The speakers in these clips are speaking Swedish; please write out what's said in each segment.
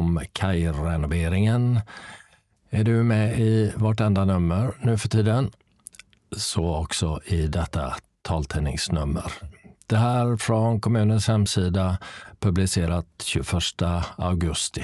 om kajrenoveringen. Är du med i vartenda nummer nu för tiden? Så också i detta taltidningsnummer. Det här från kommunens hemsida, publicerat 21 augusti.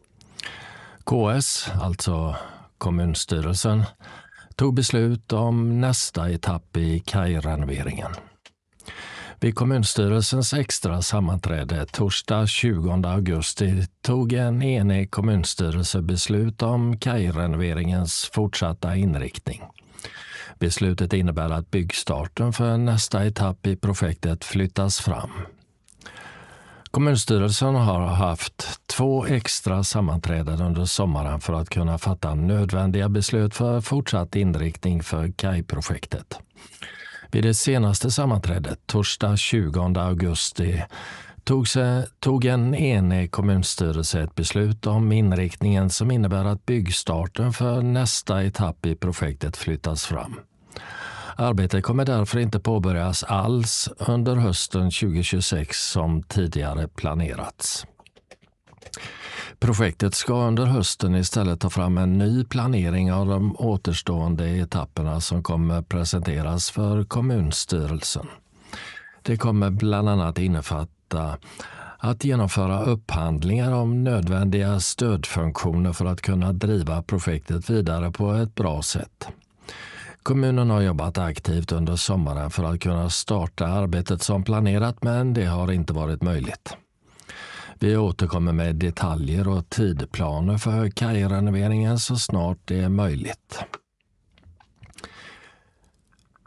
KS, alltså kommunstyrelsen, tog beslut om nästa etapp i kajrenoveringen. Vid kommunstyrelsens extra sammanträde torsdag 20 augusti tog en enig kommunstyrelse beslut om kajrenoveringens fortsatta inriktning. Beslutet innebär att byggstarten för nästa etapp i projektet flyttas fram. Kommunstyrelsen har haft 2 extra sammanträden under sommaren för att kunna fatta nödvändiga beslut för fortsatt inriktning för kajprojektet. Vid det senaste sammanträdet, torsdag 20 augusti, tog en enig kommunstyrelse ett beslut om inriktningen som innebär att byggstarten för nästa etapp i projektet flyttas fram. Arbetet kommer därför inte påbörjas alls under hösten 2026 som tidigare planerats. Projektet ska under hösten istället ta fram en ny planering av de återstående etapperna som kommer presenteras för kommunstyrelsen. Det kommer bland annat innefatta att genomföra upphandlingar om nödvändiga stödfunktioner för att kunna driva projektet vidare på ett bra sätt. Kommunen har jobbat aktivt under sommaren för att kunna starta arbetet som planerat, men det har inte varit möjligt. Vi återkommer med detaljer och tidplaner för kajrenoveringen så snart det är möjligt.